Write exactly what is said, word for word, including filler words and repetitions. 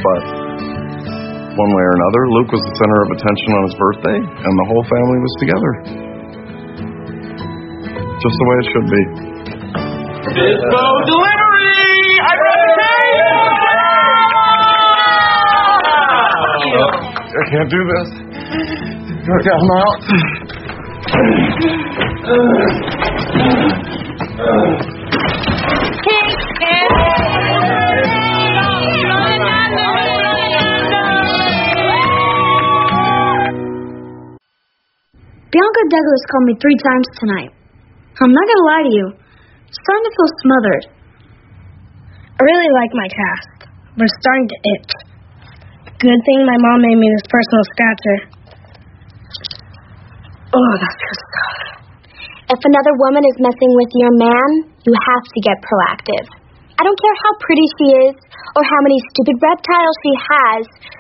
but one way or another, Luke was the center of attention on his birthday, and the whole family was together. Just the way it should be. Bispo delivery! I I can't do this. Okay, I'm out. Bianca Douglas called me three times tonight. I'm not gonna lie to you. I'm starting to feel smothered. I really like my cast, but it's starting to itch. Good thing my mom made me this personal scratcher. Oh, that's good stuff. If another woman is messing with your man, you have to get proactive. I don't care how pretty she is or how many stupid reptiles she has.